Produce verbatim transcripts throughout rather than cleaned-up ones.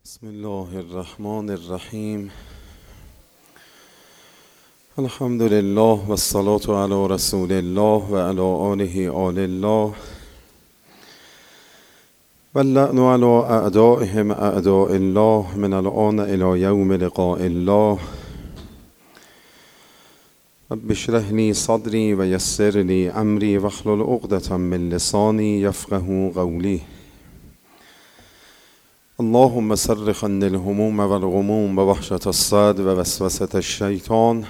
بسم الله الرحمن الرحیم. الحمد لله و الصلاة علی رسول الله و علی آله آل الله و اللعن علی اعدائهم اعداء الله من الآن الی یوم لقاء الله. رب اشرح لی صدری و یسر لی امری واحلل عقدة من لسانی یفقهوا قولی. اللهم صرف عني الهموم والغموم ووحشة الصدر ووسوسة الشیطان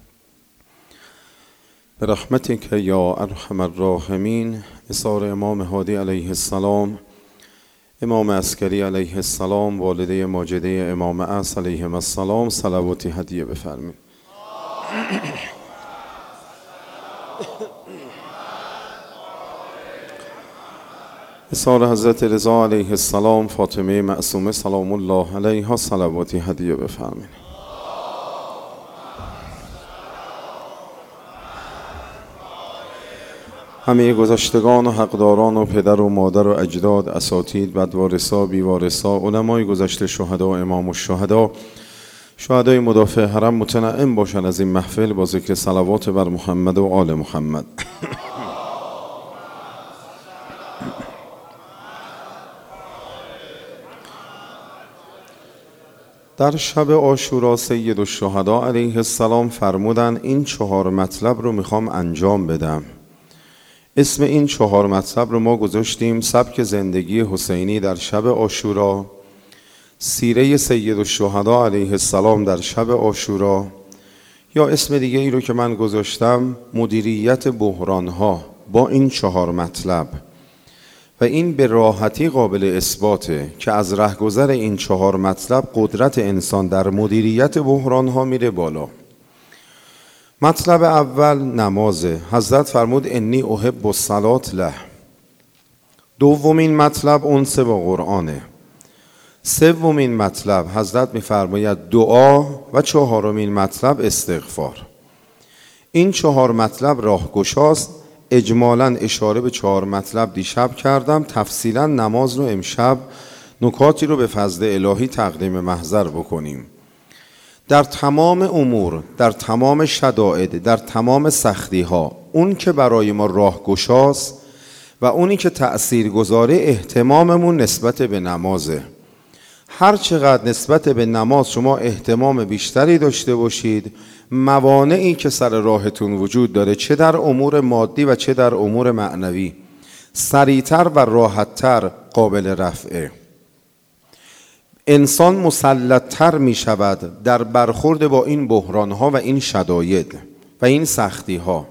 برحمتك یا ارحم الراحمین. اثار امام هادی علیه السلام، امام عسکری علیه السلام، والده ماجده امام عصر علیهم السلام، صلواتی هدیه بفرمایید. اثار حضرت رضا علیه السلام، فاطمه معصومه سلام الله علیها، صلواتی هدیه بفرمایید. همه گذشتگان و حقداران و پدر و مادر و اجداد، اساتید، بدوارثا، بیوارثا، علمای گذشته، شهدا، امام الشهدا، شهدای مدافع حرم متنعم باشند از این محفل با ذکر صلوات بر محمد و آل محمد. در شب عاشورا سید الشهدا علیه السلام فرمودن این چهار مطلب رو میخوام انجام بدم. اسم این چهار مطلب رو ما گذاشتیم سبک زندگی حسینی در شب عاشورا، سیره سید الشهدا علیه السلام در شب عاشورا، یا اسم دیگه ای رو که من گذاشتم مدیریت بحرانها با این چهار مطلب. و این به راحتی قابل اثباته که از رهگذر این چهار مطلب قدرت انسان در مدیریت بحرانها میره بالا. مطلب اول نمازه. حضرت فرمود انی احب الصلاة له. دومین مطلب انس با قرآنه. سومین مطلب حضرت میفرماید دعا و چهارمین مطلب استغفار. این چهار مطلب راهگشاست. اجمالاً اشاره به چهار مطلب دیشب کردم، تفصیلاً نماز رو امشب نکاتی رو به فضل الهی تقدیم محضر بکنیم. در تمام امور، در تمام شدائد، در تمام سختی ها، اون که برای ما راهگشاست و اونی که تأثیر گذاره اهتماممون نسبت به نمازه. هر چقدر نسبت به نماز شما اهتمام بیشتری داشته باشید، موانعی که سر راهتون وجود داره، چه در امور مادی و چه در امور معنوی، سریعتر و راحتتر قابل رفعه. انسان مسلط‌تر می شود در برخورد با این بحرانها و این شداید و این سختی ها.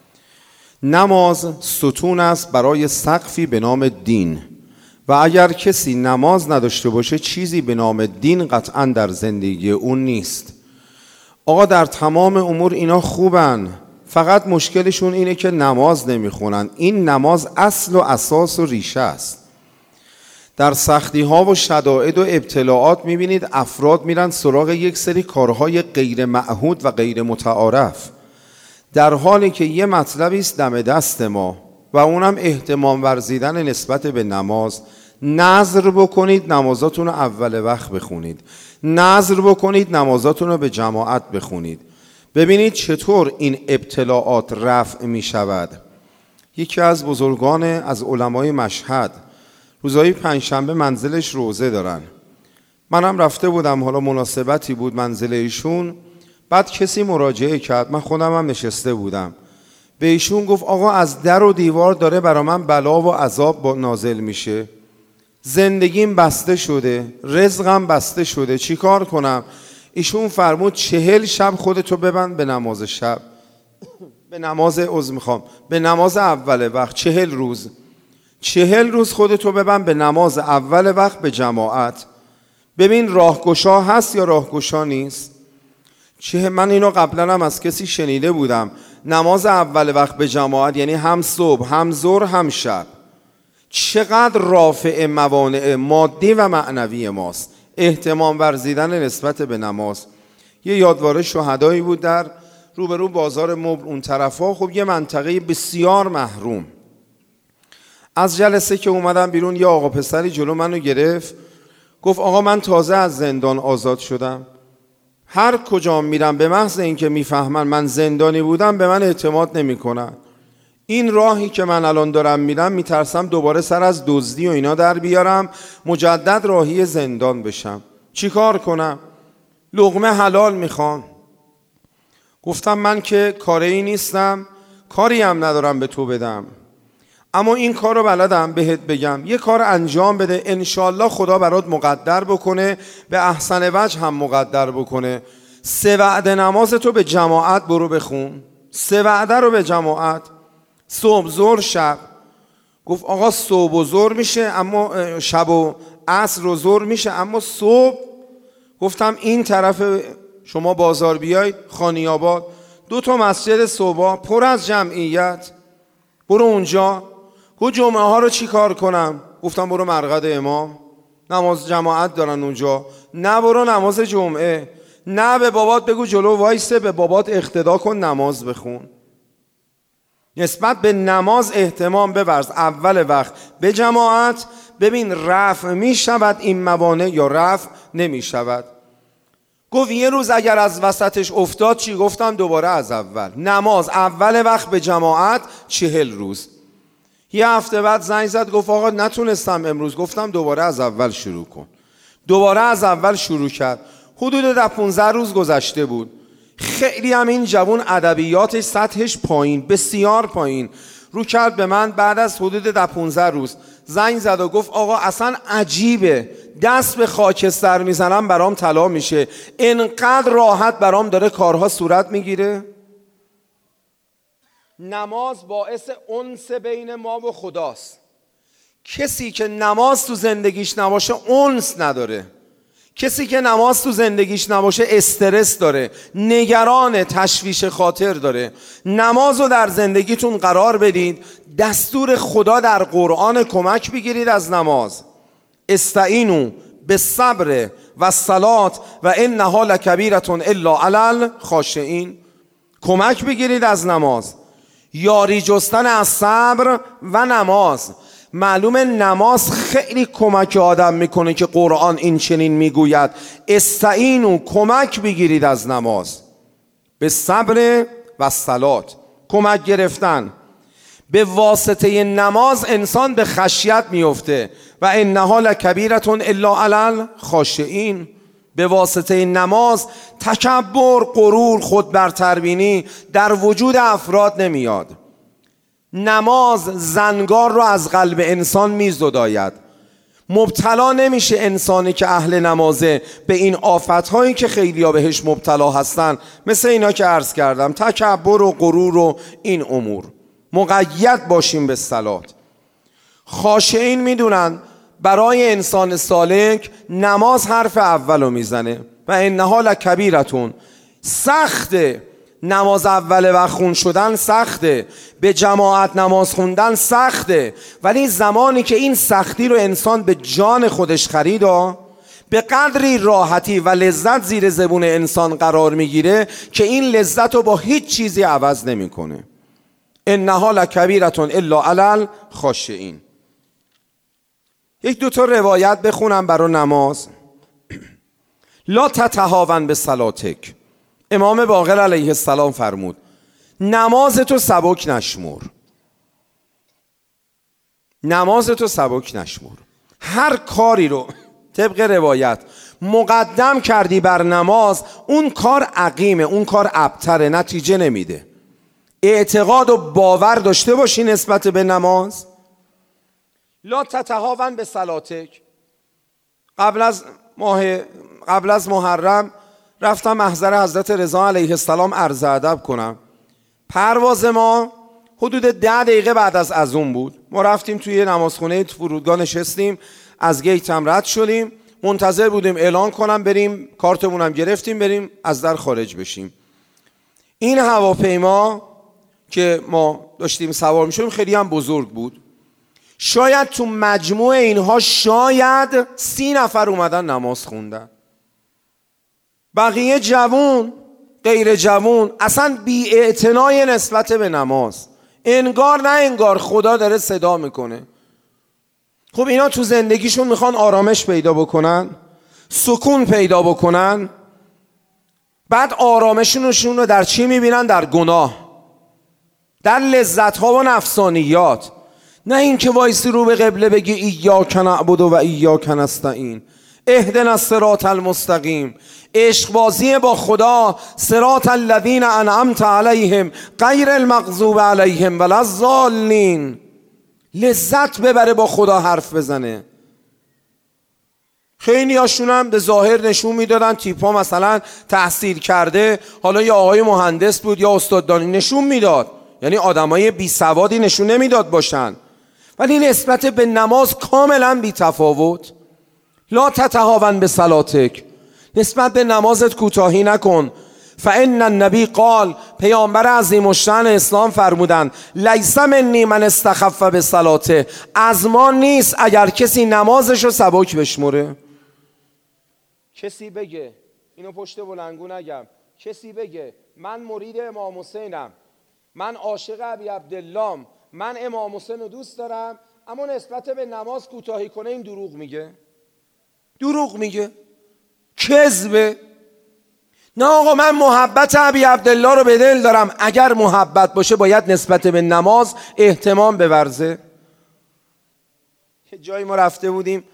نماز ستون است برای سقفی به نام دین، و اگر کسی نماز نداشته باشه چیزی به نام دین قطعا در زندگی اون نیست. آقا در تمام امور اینا خوبن، فقط مشکلشون اینه که نماز نمیخونن. این نماز اصل و اساس و ریشه است. در سختی ها و شدائد و ابتلاعات میبینید افراد میرن سراغ یک سری کارهای غیر معهود و غیر متعارف، در حالی که یه مطلبی است دم دست ما و اونم اهتمام ورزیدن نسبت به نماز. نذر بکنید نمازاتون رو اول وقت بخونید، نذر بکنید نمازاتون رو به جماعت بخونید. ببینید چطور این ابتلاعات رفع می شود. یکی از بزرگان از علمای مشهد روزهای پنجشنبه منزلش روزه دارن. منم رفته بودم، حالا مناسبتی بود منزل ایشون. بعد کسی مراجعه کرد، من خودم هم نشسته بودم. به ایشون گفت آقا از در و دیوار داره برا من بلا و عذاب نازل میشه، زندگیم بسته شده، رزقم بسته شده، چی کار کنم؟ ایشون فرمود چهل شب خودتو ببند به نماز شب، به نماز عذر میخوام به نماز اول وقت. چهل روز چهل روز خودتو ببند به نماز اول وقت به جماعت. ببین راهگشا هست یا راهگشا نیست؟ چه من اینو قبلا هم از کسی شنیده بودم، نماز اول وقت به جماعت یعنی هم صبح هم ظهر هم شب. چقدر رافع موانع مادی و معنوی ماست اهتمام ورزیدن نسبت به نماز. یه یادواره شهدایی بود در روبرو بازار مبل اون طرفا، خب یه منطقه بسیار محروم. از جلسه که اومدم بیرون یه آقا پسری جلو منو گرفت، گفت آقا من تازه از زندان آزاد شدم، هر کجا میرم به محض اینکه میفهمن من زندانی بودم به من اعتماد نمیکنن. این راهی که من الان دارم میرم میترسم دوباره سر از دزدی و اینا در بیارم، مجدد راهی زندان بشم. چی کار کنم؟ لقمه حلال میخوان. گفتم من که کاری نیستم، کاری هم ندارم به تو بدم، اما این کار رو بلدم بهت بگم، یه کار انجام بده، انشالله خدا برات مقدر بکنه، به احسن وجه هم مقدر بکنه. سه وعده نماز تو به جماعت برو بخون، سه وعده رو به جماعت، صبح ظهر شب. گفت آقا صبح و ظهر میشه، اما شب و عصر و ظهر میشه، اما صبح. گفتم این طرف شما بازار بیاید خانیاباد، دو تا مسجد صبح پر از جمعیت، برو اونجا. گفت جمعه ها رو چی کار کنم؟ گفتم برو مرقد امام، نماز جماعت دارن اونجا. نه برو نماز جمعه، نه به بابات بگو جلو وایسته، به بابات اقتدا کن نماز بخون. نسبت به نماز اهتمام بورز، اول وقت به جماعت. ببین رفع می شود این موانع یا رفع نمی شود. گفت یه روز اگر از وسطش افتاد چی؟ گفتم دوباره از اول. نماز اول وقت به جماعت چهل روز. یه هفته بعد زنگ زد گفت آقا نتونستم امروز. گفتم دوباره از اول شروع کن. دوباره از اول شروع کرد. حدود ده پونزده روز گذشته بود. خیلی هم این جوان ادبیاتش سطحش پایین، بسیار پایین. رو کرد به من بعد از حدود ده پونزده روز زنگ زد و گفت آقا اصلا عجیبه، دست به خاکستر میزنم برام طلا میشه، انقدر راحت برام داره کارها صورت میگیره. نماز باعث انس بین ما و خداست. کسی که نماز تو زندگیش نباشه انس نداره. کسی که نماز تو زندگیش نباشه استرس داره، نگران، تشویش خاطر داره. نماز رو در زندگیتون قرار بدید. دستور خدا در قرآن کمک بگیرید از نماز. استعینوا بالصبر والصلاة و انها لکبیرة الا علی الخاشعین. کمک بگیرید از نماز، یاری جستن از صبر و نماز. معلومه نماز خیلی کمک آدم میکنه که قرآن این چنین میگوید استعینوا، کمک بگیرید از نماز. به صبر و صلات کمک گرفتن. به واسطه نماز انسان به خشیت میفته و انها لکبیرة الا علی الخاشعین. به واسطه نماز تکبر، غرور، خودبرتربینی در وجود افراد نمیاد. نماز زنگار رو از قلب انسان میزداید. مبتلا نمیشه انسانی که اهل نمازه به این آفتهایی که خیلی ها بهش مبتلا هستن، مثل اینا که عرض کردم، تکبر و غرور و این امور. مقید باشیم به صلات. خاشعین میدونن برای انسان سالک نماز حرف اولو میزنه و انها لکبیرتون. سخته نماز اول وقت خون شدن، سخته به جماعت نماز خوندن، سخته. ولی زمانی که این سختی رو انسان به جان خودش خرید، به قدری راحتی و لذت زیر زبون انسان قرار میگیره که این لذت رو با هیچ چیزی عوض نمیکنه. انها لکبیرة الا علی الخاشعین. یک دو تا روایت بخونم برای نماز. لا تتهاون به صلاتک. امام باقر علیه السلام فرمود نماز تو سبک نشمر. نماز تو سبک نشمر. هر کاری رو طبق روایت مقدم کردی بر نماز، اون کار عقیمه، اون کار ابتره، نتیجه نمیده. اعتقاد و باور داشته باشی نسبت به نماز. لا تتهاون به صلاتک. قبل از ماه قبل از محرم رفتم محضر حضرت رضا علیه السلام عرض ادب کنم. پرواز ما حدود ده دقیقه بعد از اذان بود. ما رفتیم توی نمازخونه فرودگاه نشستیم، از گیت هم رد شدیم، منتظر بودیم اعلان کنم بریم، کارتمون هم گرفتیم بریم از در خارج بشیم. این هواپیما که ما داشتیم سوار میشدیم خیلی هم بزرگ بود. شاید تو مجموع اینها شاید سی نفر اومدن نماز خوندن. بقیه جوون، غیر جوون، اصلا بی اعتنای نسبت به نماز. انگار نه انگار خدا داره صدا میکنه. خب اینا تو زندگیشون میخوان آرامش پیدا بکنن، سکون پیدا بکنن، بعد آرامششون رو در چی میبینن؟ در گناه، در لذت ها و نفسانیات. نه این که وایسی رو به قبله بگی ایاک نعبد و ایاک نستعین، اهدنا الصراط المستقیم، عشق بازی با خدا، صراط الذین انعمت علیهم غیر المغضوب علیهم ولا الضالین. لذت ببره با خدا حرف بزنه. خیلی هاشون هم به ظاهر نشون میدادن تیپا مثلا تحصیل کرده، حالا یا آقای مهندس بود یا استاد دانی، نشون میداد، یعنی آدمای بی سوادی نشون نمیداد باشن، ولی نسبت به نماز کاملا بی تفاوت. لا تتهاون به صلاتک، نسبت به نمازت کوتاهی نکن. فان النبی قال، پیامبر عظیم الشأن اسلام فرمودند لیس منی من استخف به صلاته، از ما نیست اگر کسی نمازشو سبک بشمره. کسی بگه، اینو پشت بلنگو نگم، کسی بگه من مرید امام حسینم، من عاشق ابی عبداللهم، من امام حسین رو دوست دارم، اما نسبت به نماز کوتاهی کنه، این دروغ میگه. دروغ میگه، کذبه. نه آقا من محبت ابی عبدالله رو به دل دارم، اگر محبت باشه باید نسبت به نماز اهتمام بورزه. یه جایی ما رفته بودیم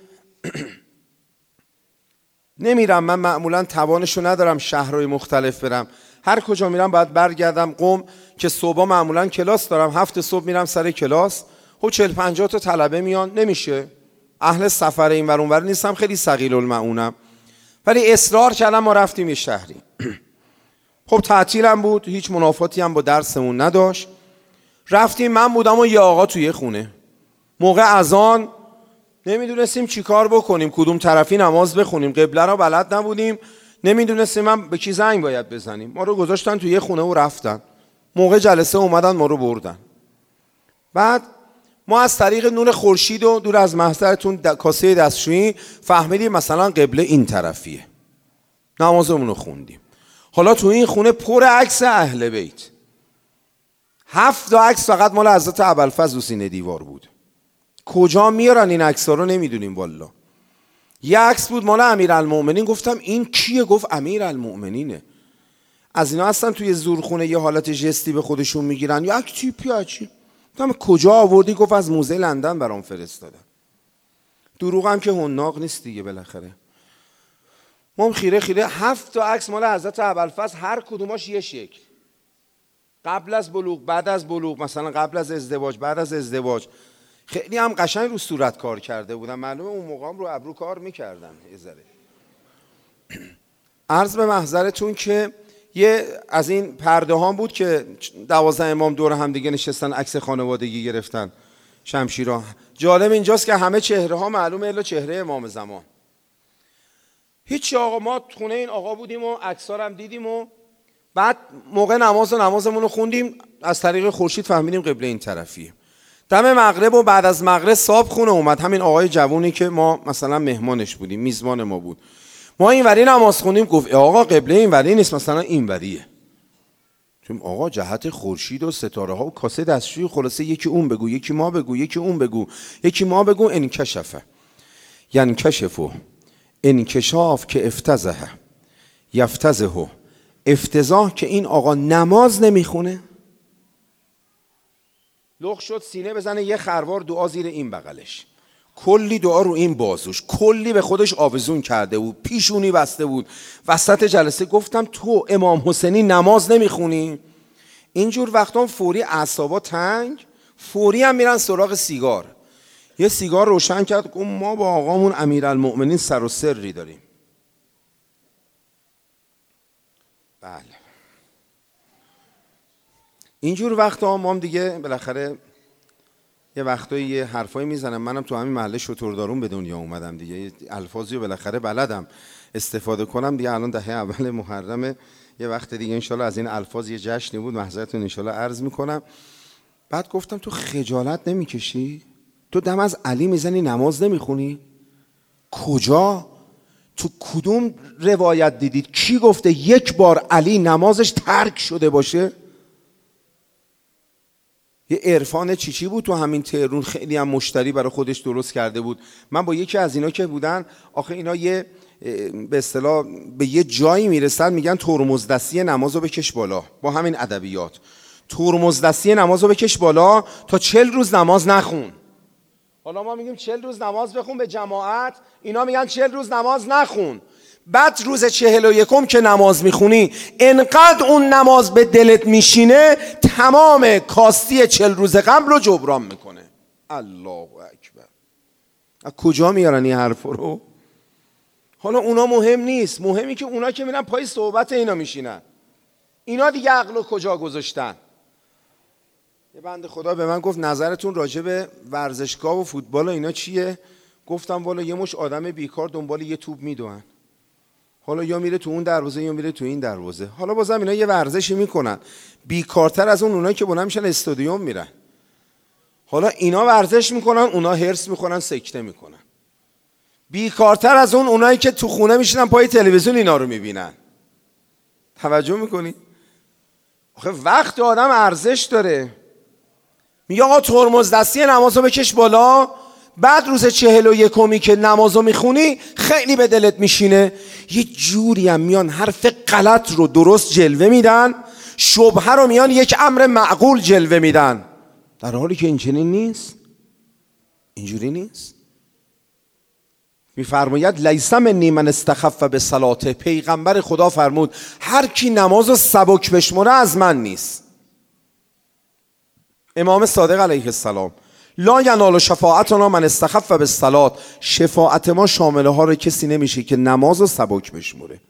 نمیرم من معمولا توانشو ندارم شهرهای مختلف برم، هر کجا میرم باید برگردم قم که صبح معمولا کلاس دارم، هفت صبح میرم سر کلاس، خب چهل پنجاه تا طلبه میان، نمیشه، اهل سفر این ور اون ور نیستم، خیلی ثقیل المعونم، ولی اصرار کردم ما رفتیم یه شهری. خب تعطیلم بود، هیچ منافاتی هم با درسمون نداشت، رفتیم، من بودم و یه آقا توی خونه، موقع اذان نمیدونستیم چی کار بکنیم، کدوم طرفی نماز بخونیم، قبله را بلد نبودیم، نمیدونستیم هم به کی زنگ باید بزنیم. ما رو گذاشتن توی یه خونه و رفتن، موقع جلسه اومدن ما رو بردن. بعد ما از طریق نور خورشید و دور از محضرتون کاسه دستشویی فهمیدیم مثلا قبله این طرفیه، نمازمون رو خوندیم. حالا تو این خونه پر عکس اهل بیت، هفت تا عکس فقط مال حضرت ابوالفضل و سینه دیوار بود. کجا میارن این عکس‌ها رو نمیدونیم والا. یه عکس بود مال امیرالمومنین، گفتم این کیه؟ گفت امیرالمومنینه. از اینا هستن توی زورخونه یه حالت جستی به خودشون میگیرن، یک تیپی هچی. گفتم کجا آوردی؟ گفت از موزه لندن برام فرستادن. دروغ هم که حناق نیست دیگه بالاخره. ما خیره خیره هفت تا عکس مال حضرت ابوالفضل، هر کدوماش یه شکل، قبل از بلوغ، بعد از بلوغ، مثلا قبل از ازدواج، بعد از ازدواج. خیلی هم قشنگ رو صورت کار کرده بودن، معلومه اون موقع هم رو ابرو کار میکردن یه ذره. عرض به محضرتون که یه از این پرده ها بود که دوازده امام دور هم دیگه نشستن، عکس خانوادگی گرفتن، شمشیرها. جالب اینجاست که همه چهره ها معلومه الا چهره امام زمان. هیچ آقا، ما خونه این آقا بودیم و عکس‌ها هم دیدیم و بعد موقع نماز و نمازمون رو خوندیم، از طریق خورشید فهمیدیم قبله این طرفیه. دم مغرب و بعد از مغرب صاحب خونه اومد، همین آقای جوونی که ما مثلا مهمانش بودیم، میزبان ما بود. ما این وری نماز خوندیم، گفت آقا قبله این وری نیست، مثلا این وریه. چون آقا جهت خورشید و ستاره ها و کاسه دستشویی، خلاصه یکی اون بگو، یکی ما بگو، یکی اون بگو، یکی ما بگو. انکشفه یعنی کشفو، انکشاف که افتزه یفتزه، افتضاح که این آقا نماز نمیخونه. لغ شد سینه بزنه یه خروار دعا زیر این بغلش، کلی دعا رو این بازوش، کلی به خودش آویزون کرده بود، پیشونی بسته بود. وسط جلسه گفتم تو امام حسینی نماز نمیخونی؟ اینجور وقتا فوری اعصابا تنگ، فوری هم میرن سراغ سیگار. یه سیگار روشن کرد، گفت ما با آقامون امیرالمؤمنین سر و سری داریم. بله اینجور وقتا ما هم دیگه بالاخره یه وقتایی یه حرفایی میزنم. منم تو همین محله شتردارون به دنیا اومدم دیگه، الفاظی رو بالاخره بلدم استفاده کنم دیگه. الان دهه اول محرمه، یه وقت دیگه انشالله از این الفاظ یه جشنی بود، محضرتون انشالله عرض میکنم. بعد گفتم تو خجالت نمیکشی؟ تو دم از علی میزنی نماز نمیخونی؟ کجا؟ تو کدوم روایت دیدید کی گفته یک بار علی نمازش ترک شده باشه؟ یه عرفان چیچی بود تو همین تهران، خیلی هم مشتری برای خودش درست کرده بود. من با یکی از اینا که بودن، آخه اینا یه به اصطلاح به یه جایی میرسن میگن ترمزدستی نمازو بکش بالا، با همین ادبیات ترمزدستی نمازو بکش بالا تا چل روز نماز نخون. حالا ما میگیم چل روز نماز بخون به جماعت، اینا میگن چل روز نماز نخون. بعد روز چهل و یکم که نماز میخونی انقدر اون نماز به دلت میشینه تمام کاستی چل روز قبل رو جبران میکنه. الله اکبر. از کجا میارن این حرف رو؟ حالا اونا مهم نیست، مهمی که اونا که میرن پای صحبت اینا میشینن. اینا دیگه عقل کجا گذاشتن؟ یه بنده خدا به من گفت نظرتون راجع به ورزشگاه و فوتبال و اینا چیه؟ گفتم والا یه مش آدم بیکار دنبال یه توپ میدوئن. حالا یا میره تو اون دروازه یا میره تو این دروازه. حالا بازم اینا یه ورزشی میکنن بیکارتر از اون اونایی که بلند میشن استادیوم میرن. حالا اینا ورزش میکنن، اونا هرس میکنن، سکته میکنن. بیکارتر از اون اونایی که تو خونه میشینن پای تلویزیون اینا رو میبینن. توجه میکنی؟ آخه وقت آدم ارزش داره. میگه آقا ترمزدستی نمازو بکش بالا، بعد روز چهل و یکمی که نمازو میخونی خیلی به دلت میشینه، یه جوری هم میان حرف غلط رو درست جلوه میدن، شبهه رو میان یک امر معقول جلوه میدن، در حالی که اینجوری نیست. اینجوری نیست. میفرماید لیس منی من استخف به صلاته، پیغمبر خدا فرمود هر کی نمازو سبک بشمره از من نیست. امام صادق علیه السلام لا ینال شفاعتنا من استخف بالصلاة، شفاعت ما شامل ها رو کسی نمیشه که نمازو سبک بشمره.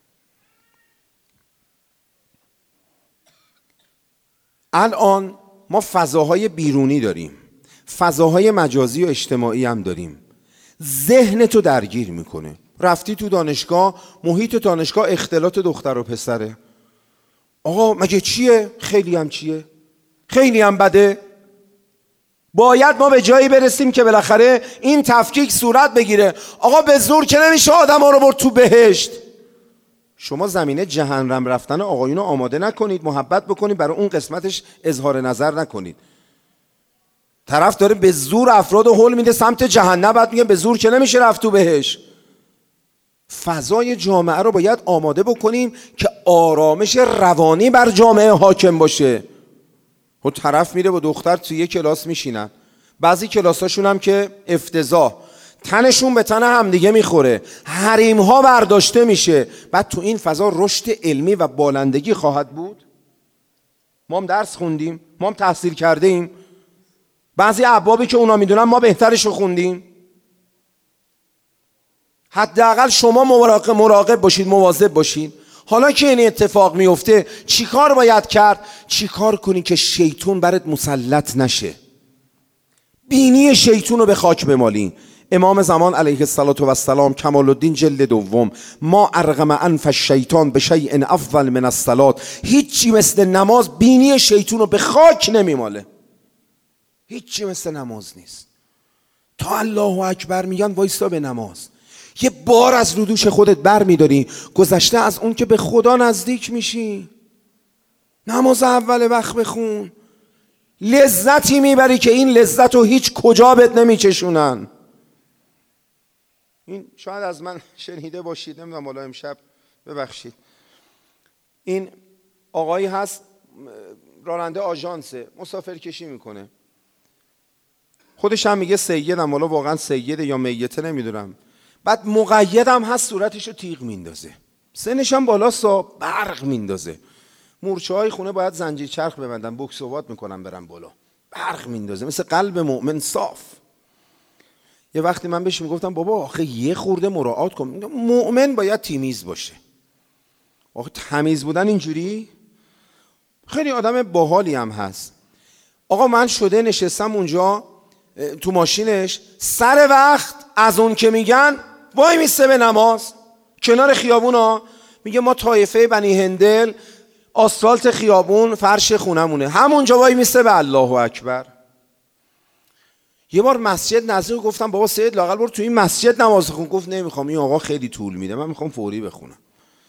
الان ما فضاهای بیرونی داریم، فضاهای مجازی و اجتماعی هم داریم. ذهن تو درگیر میکنه. رفتی تو دانشگاه، محیط دانشگاه اختلاط دختر و پسره. آقا مگه چیه؟ خیلی هم چیه؟ خیلی هم بده. باید ما به جایی برسیم که بالاخره این تفکیک صورت بگیره. آقا به زور که نمیشه آدم ها رو برد تو بهشت. شما زمینه جهنم رفتن آقایون رو آماده نکنید، محبت بکنید، برای اون قسمتش اظهار نظر نکنید. طرف داره به زور افراد هول میده سمت جهنم، بعد میگه به زور که نمیشه رفت تو بهشت. فضای جامعه رو باید آماده بکنیم که آرامش روانی بر جامعه حاکم باشه. و طرف میره با دختر توی یک کلاس میشینن، بعضی کلاساشون هم که افتضاح، تنشون به تن هم دیگه میخوره، حریم ها برداشته میشه. بعد تو این فضا رشد علمی و بالندگی خواهد بود؟ ما هم درس خوندیم، ما هم تحصیل کرده ایم، بعضی ابوابی که اونا میدونن ما بهترش رو خوندیم. حداقل شما مراقب مراقب باشید، مواظب باشید. حالا که این اتفاق میفته چی کار باید کرد؟ چی کار کنی که شیطون برات مسلط نشه؟ بینی شیطون رو به خاک بمالی. امام زمان علیه السلام کمال الدین جلد دوم، ما ارغم انف الشیطان به شیء افضل من الصلاة، هیچی مثل نماز بینی شیطون رو به خاک نمیماله. هیچی مثل نماز نیست. تا الله اکبر میگن وایستا به نماز، یه بار از رو دوش خودت بر میداری، گذشته از اون که به خدا نزدیک میشی. نماز اول وقت بخون، لذتی میبری که این لذت رو هیچ کجا بهت نمیچشونن. این شاید از من شنیده باشید، نمیدونم والا امشب ببخشید. این آقایی هست راننده آژانسه، مسافرکشی میکنه، خودش هم میگه سیدم، والا واقعا سیده یا میته نمیدونم. بعد مقیدم هست، صورتشو تیغ میندازه، سنش هم بالاستا، برق میندازه. مورچه های خونه باید زنجیر چرخ ببندن، بوکسوات میکنن برن بالا، برق میندازه مثل قلب مؤمن صاف. یه وقتی من بهش میگفتم بابا آخه یه خورده مراعات کن، مؤمن باید تمیز باشه. آخه تمیز بودن اینجوری؟ خیلی آدم باحالی هم هست. آقا من شده نشستم اونجا تو ماشینش، سر وقت از اون که میگن وای میسته به نماز کنار خیابونا، میگه ما طایفه بنی هندل، آسفالت خیابون فرش خونمونه، همونجا وای میسته به الله اکبر. یه بار مسجد نزدیک گفتم بابا سید لااقل برو تو این مسجد نماز بخون. گفت نمیخوام، این آقا خیلی طول میده، من میخوام فوری بخونم.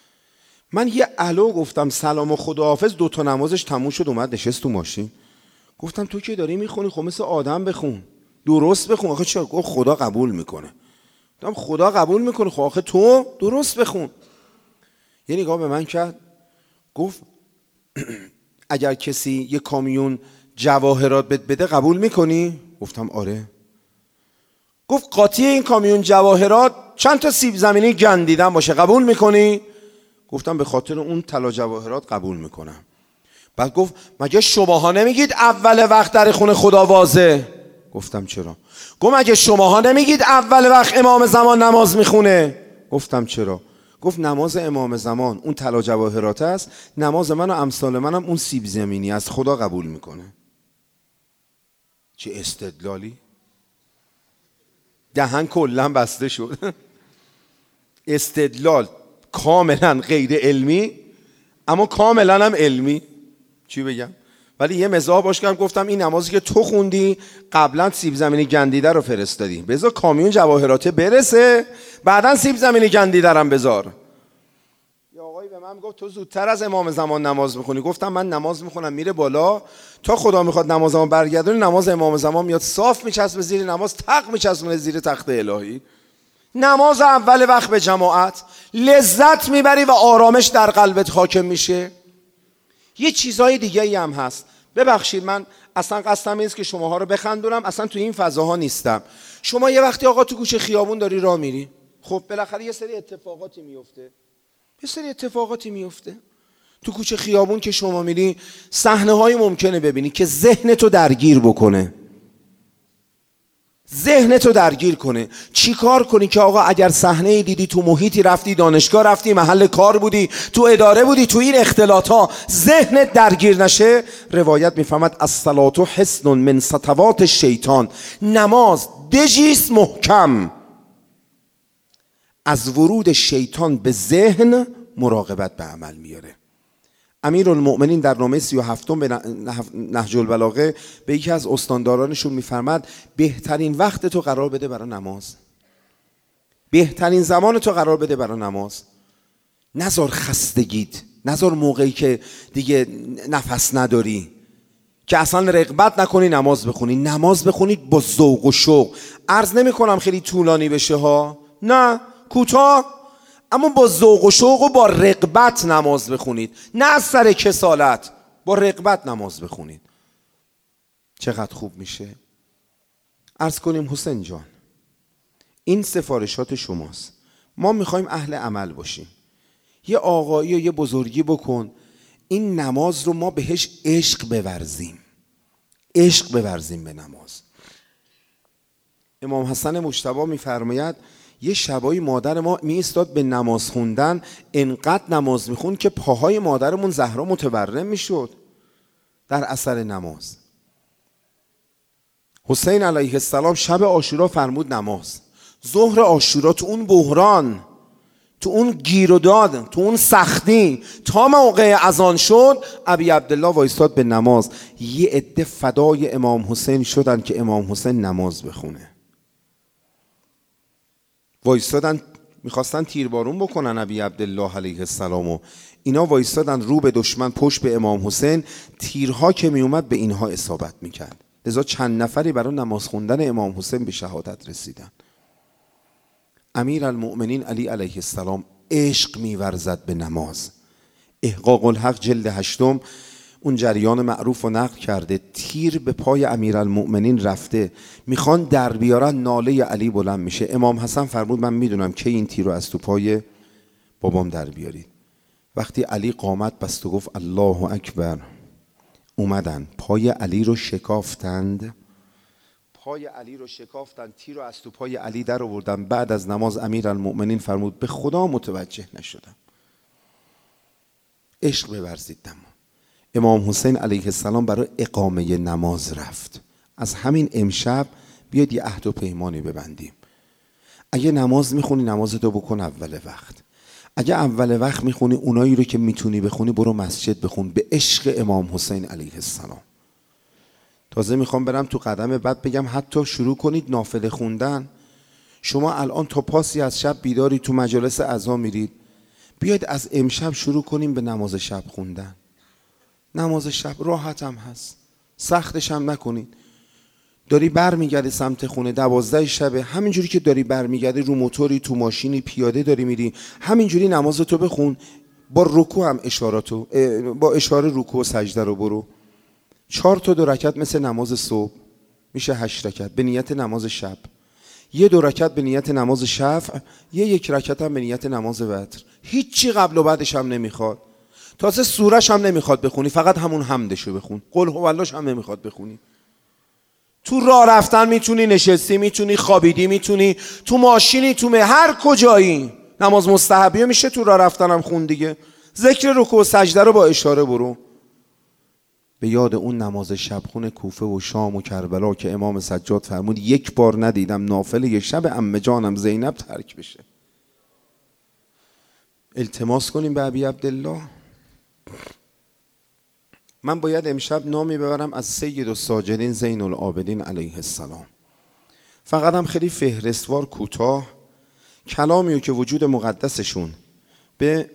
من یه الو گفتم سلام و خداحافظ، دو تا نمازش تموم شد، اومد نشست تو ماشین. گفتم تو که داری میخونی خب مثل آدم بخون، درست بخون. آخه چرا؟ گفت خدا قبول میکنه. گفتم خدا قبول میکنه، خب آخه تو درست بخون. یه نگاه به من کرد، گفت اگر کسی یه کامیون جواهرات بد بده قبول میکنی؟ گفتم آره. گفت قاطی این کامیون جواهرات چند تا سیب زمینی گندیدن باشه قبول میکنی؟ گفتم به خاطر اون طلا جواهرات قبول میکنم. بعد گفت مگه شماها نمیگید اول وقت در خونه خدا وازه؟ گفتم چرا؟ گفت مگه شماها نمیگید اول وقت امام زمان نماز میخونه؟ گفتم چرا؟ گفت نماز امام زمان اون طلا جواهرات است، نماز من و امثال منم اون سیب زمینی از خدا قبول میکنه. چه استدلالی؟ دهن کلا بسته شد. استدلال کاملا غیر علمی اما کاملا هم علمی. چی بگم؟ ولی یه مزاح باش کردم، گفتم این نمازی که تو خوندی قبلا سیب زمینی گندیده رو فرستادی، بذار کامیون جواهرات برسه بعدن سیب زمینی گندیده رو بذار. یا آقایی به من گفت تو زودتر از امام زمان نماز میخونی. گفتم من نماز میخونم میره بالا، تا خدا میخواد نمازمو برگردونه نماز امام زمان میاد صاف میچسبه زیر نماز، تق میچسبه زیر تخت الهی. نماز اول وقت به جماعت لذت میبری و آرامش در قلبت حاکم میشه. یه چیزای دیگه ای هم هست. ببخشید من اصلا قصدم نیست که شماها رو بخندونم، اصلا تو این فضاها نیستم. شما یه وقتی آقا تو گوشه خیابون داری راه میری، خب بالاخره یه سری اتفاقاتی میفته. یه سری اتفاقاتی میفته تو کوچه خیابون که شما میری، صحنه های ممکنه ببینی که ذهنتو درگیر بکنه، ذهنتو درگیر کنه. چی کار کنی که آقا اگر صحنه دیدی، تو محیطی رفتی، دانشگاه رفتی، محل کار بودی، تو اداره بودی، تو این اختلاط ها ذهنت درگیر نشه؟ روایت میفهمد الصلاة حصن من سطوات الشیطان، نماز دژیست محکم از ورود شیطان به ذهن مراقبت به عمل میاره. امیرالمؤمنین در نامه سی و هفتم به نهج البلاغه به یکی از استاندارانشون میفرماد بهترین وقت تو قرار بده برای نماز، بهترین زمان تو قرار بده برای نماز. نذار خستگیت، نذار موقعی که دیگه نفس نداری که اصلا رغبت نکنی نماز بخونی. نماز بخونید با ذوق و شوق. عرض نمی کنم خیلی طولانی بشه ها، نه کوتاه، اما با ذوق و شوق و با رغبت نماز بخونید، نه از سر کسالت، با رغبت نماز بخونید. چقدر خوب میشه. عرض کنیم حسین جان این سفارشات شماست، ما میخوایم اهل عمل باشیم. یه آقایی و یه بزرگی بکن، این نماز رو ما بهش عشق بورزیم، عشق بورزیم به نماز. امام حسن مجتبی میفرماید یه شبایی مادر ما می ایستاد به نماز خوندن، انقدر نماز میخون که پاهای مادرمون زهرا متورم میشد در اثر نماز. حسین علیه السلام شب عاشورا فرمود نماز. ظهر عاشورا تو اون بحران، تو اون گیر و داد، تو اون سختی، تا موقع اذان شد ابی عبدالله وایستاد به نماز. یه عده فدای امام حسین شدن که امام حسین نماز بخونه. وایستادن میخواستن تیربارون بکنن ابی عبدالله علیه السلام و اینا وایستادن رو به دشمن، پشت به امام حسین. تیرها که میومد به اینها اصابت میکرد. لذا چند نفری برای نماز خوندن امام حسین به شهادت رسیدن. امیرالمؤمنین علی علیه السلام عشق میورزد به نماز. احقاق الحق جلد هشتم اون جریان معروف رو نقل کرده. تیر به پای امیرالمؤمنین رفته، میخوان در بیارن، ناله علی بلند میشه. امام حسن فرمود من میدونم که این تیر رو از تو پای بابام در بیارید. وقتی علی قامت بست و گفت الله اکبر، اومدن پای علی رو شکافتند، پای علی رو شکافتند، تیر رو از تو پای علی در آوردن. بعد از نماز امیرالمؤمنین فرمود به خدا متوجه نشدم. عشق بورزید دم. امام حسین علیه السلام برای اقامه نماز رفت. از همین امشب بیاد یه عهد و پیمانی ببندیم. اگه نماز میخونی نمازتو بکن اول وقت. اگه اول وقت میخونی اونایی رو که میتونی بخونی برو مسجد بخون به عشق امام حسین علیه السلام. تازه میخوام برم تو قدم بعد بگم حتی شروع کنید نافله خوندن. شما الان تا پاسی از شب بیداری، تو مجالس عزا میرید، بیاید از امشب شروع کنیم به نماز شب خوندن. نماز شب راحت هم هست، سختش هم نکنید. داری بر میگردی سمت خونه دوازده شبه، همینجوری که داری بر میگردی رو موتوری، تو ماشینی، پیاده داری میری، همینجوری نمازتو بخون. با رکوع هم اشاراتو، با اشاره رکوع و سجده رو برو. چهار تا دو رکعت مثل نماز صبح میشه هشت رکعت به نیت نماز شب. یه دو رکعت به نیت نماز شفع، یه یک رکعت هم به نیت نماز وتر. هیچی قبل و بعدش هم نمیخواد. تازه سورش هم نمیخواد بخونی، فقط همون حمدشو بخون. قل هو اللهش هم نمیخواد بخونی. تو راه رفتن میتونی، نشستی میتونی، خوابیدی میتونی، تو ماشینی، تو مه، هر کجایی. نماز مستحبیه میشه تو راه رفتن هم خون دیگه. ذکر رکوع و سجده رو با اشاره برو. به یاد اون نماز شبخون کوفه و شام و کربلا که امام سجاد فرمود یک بار ندیدم نافله شب عمه جانم زینب ترک بشه. التماس کنیم به ابی عبدالله. من باید امشب نامی ببرم از سید الساجدین زین العابدین علیه السلام. فقط هم خیلی فهرستوار کوتاه کلامیو که وجود مقدسشون به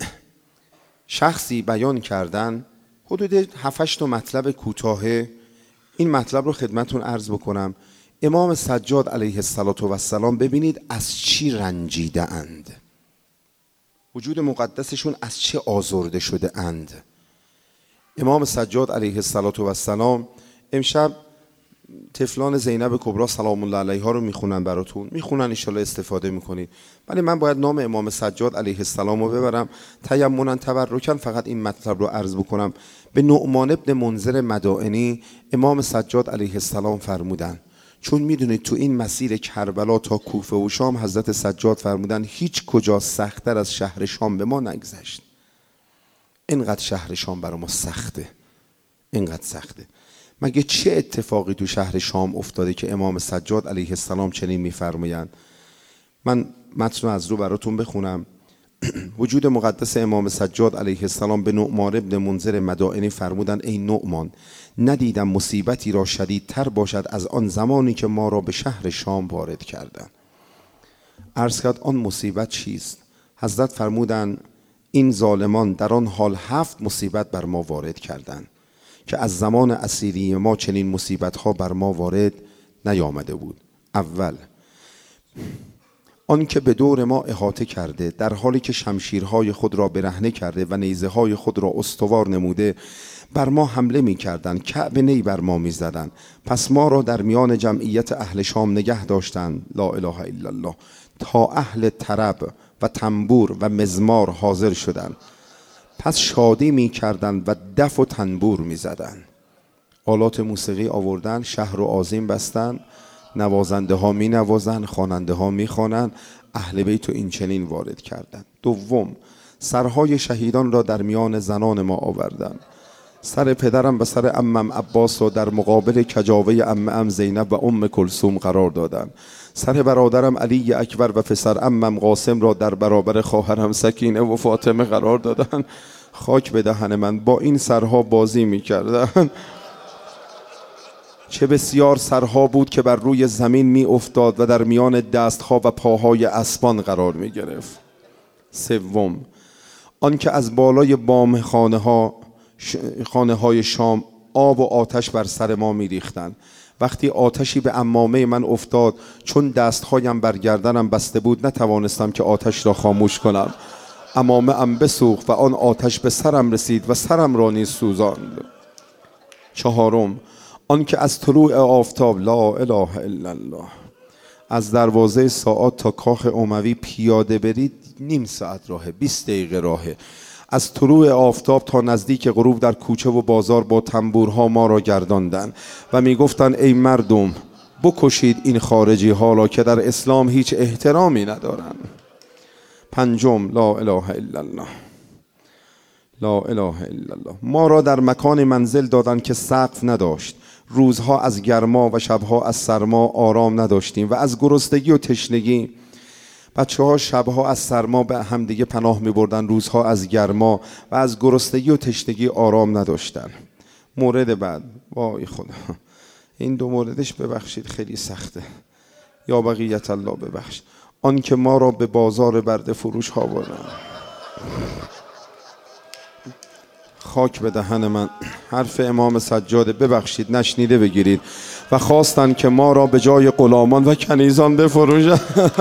شخصی بیان کردن، حدود هفت هشت مطلب کوتاهه. این مطلب رو خدمتون عرض بکنم. امام سجاد علیه السلام ببینید از چی رنجیده اند، وجود مقدسشون از چه آزرده شده اند. امام سجاد علیه السلام امشب طفلان زینب کبرا سلام الله علیها رو میخونن براتون، میخونن ان شاءالله استفاده میکنید. ولی من باید نام امام سجاد علیه السلام رو ببرم تیمنا تبرکن. فقط این مطلب رو عرض بکنم. به نعمان ابن منذر مدائنی امام سجاد علیه السلام فرمودن، چون میدونید تو این مسیر کربلا تا کوفه و شام حضرت سجاد فرمودن هیچ کجا سخت‌تر از شهر شام به ما نگذشت. اینقدر شهر شام برای ما سخته، اینقدر سخته. مگه چه اتفاقی تو شهر شام افتاده که امام سجاد علیه السلام چنین میفرمایند؟ من متن از رو براتون بخونم. وجود مقدس امام سجاد علیه السلام به نعمان ابن منذر مدائنی فرمودند ای نعمان، ندیدم مصیبتی را شدیدتر باشد از آن زمانی که ما را به شهر شام وارد کردند. عرض کرد آن مصیبت چیست؟ حضرت فرمودند این ظالمان در آن حال هفت مصیبت بر ما وارد کردند که از زمان اسیری ما چنین مصیبت ها بر ما وارد نیامده بود. اول، آن که به دور ما احاطه کرده در حالی که شمشیرهای خود را برهنه کرده و نیزه های خود را استوار نموده بر ما حمله می کردند، کعب نی بر ما می زدند. پس ما را در میان جمعیت اهل شام نگه داشتند، لا اله الا الله، تا اهل طرب و تنبور و مزمار حاضر شدند. پس شادی می کردند و دف و تنبور می زدند. آلات موسیقی آوردن، شهر و آذین بستن، نوازنده ها می نوازن، خواننده ها می خوانن. اهل بیت این چنین وارد کردند. دوم، سرهای شهیدان را در میان زنان ما آوردند. سر پدرم و سر عمم عباس را در مقابل کجاوه عمم زینب و ام کلثوم قرار دادند. سر برادرم علی اکبر و پسر عمم قاسم را در برابر خواهرم سکینه و فاطمه قرار دادند. خاک به دهن من، با این سرها بازی می کردن. چه بسیار سرها بود که بر روی زمین می افتاد و در میان دستها و پاهای اسبان قرار می گرفت. سوم، آن که از بالای بام خانه ها خانه های شام آب و آتش بر سر ما می ریختن. وقتی آتشی به عمامه من افتاد، چون دستهایم بر گردنم بسته بود نتوانستم که آتش را خاموش کنم. عمامه ام بسوخت و آن آتش به سرم رسید و سرم را نیز سوزاند. چهارم، آن که از طلوع آفتاب، لا اله الا الله، از دروازه ساعات تا کاخ اموی پیاده برید نیم ساعت راهه، بیست دقیقه راهه. از طلوع آفتاب تا نزدیک غروب در کوچه و بازار با تنبورها ما را گرداندن و می گفتن ای مردم بکشید این خارجی ها را که در اسلام هیچ احترامی ندارن. پنجم، لا اله الا الله، لا اله الا الله، ما را در مکان منزل دادن که سقف نداشت. روزها از گرما و شبها از سرما آرام نداشتیم و از گرسنگی و تشنگی. بچه ها شبها از سرما به همدیگه پناه می بردن، روزها از گرما و از گرسنگی و تشنگی آرام نداشتن. مورد بعد، وای خدا، این دو موردش ببخشید خیلی سخته، یا بقیت الله ببخش. آن که ما را به بازار برده فروش ها بردن. خاک به دهن من. حرف امام سجاد ببخشید نشنیده بگیرید. و خواستند که ما را به جای غلامان و کنیزان بفروشند.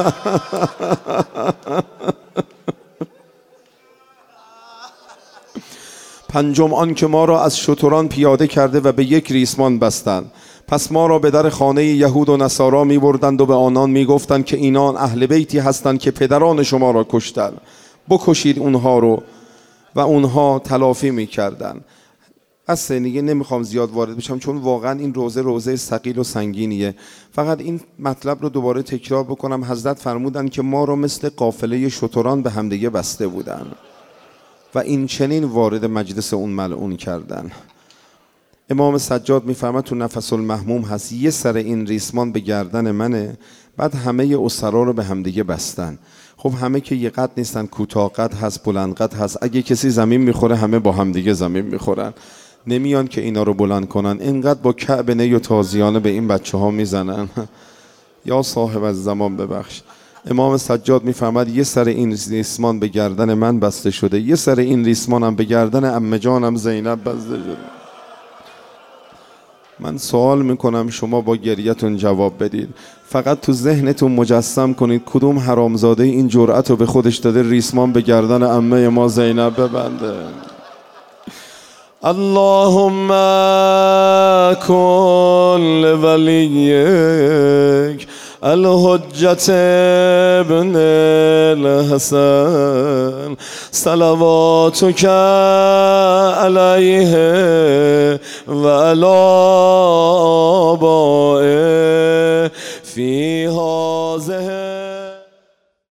پنجم آن که ما را از شتران پیاده کرده و به یک ریسمان بستند. پس ما را به در خانه یهود و نصارا می بردند و به آنان می گفتند که اینان اهل بیتی هستند که پدران شما را کشتند، بکشید اونها رو. و اونها تلافی می کردن. اصلا دیگه نمیخوام زیاد وارد بشم چون واقعا این روزه روزه ثقیل و سنگینیه. فقط این مطلب رو دوباره تکرار بکنم. حضرت فرمودن که ما رو مثل قافله شتران به همدیگه بسته بودن و این چنین وارد مجلس اون ملعون کردن. امام سجاد میفهمد تو نفس المحموم هست، یه سر این ریسمان به گردن منه، بعد همه اسرا رو به همدیگه بستن. خب همه که یه قد نیستن، کوتاه قد هست، بلند قد هست. اگه کسی زمین میخوره همه با همدیگه زمین میخورن. نمیان که اینا رو بلند کنن، اینقدر با کعب نی و تازیانه به این بچه ها میزنن. یا صاحب از زمان ببخش. امام سجاد میفهمد یه سر این ریسمان به گردن من بسته شده، یه سر این ریسمانم به گردن عمه جانم زینب بسته شده. من سوال میکنم شما با گریتون جواب بدید. فقط تو ذهنتون مجسم کنید کدوم حرامزاده این جرأت رو به خودش داده ریسمان به گردن عمه ما زینب ببنده. اللهم کن لولیک الحجت ابن الحسن صلواتک علیه و علی آبائه فی هذه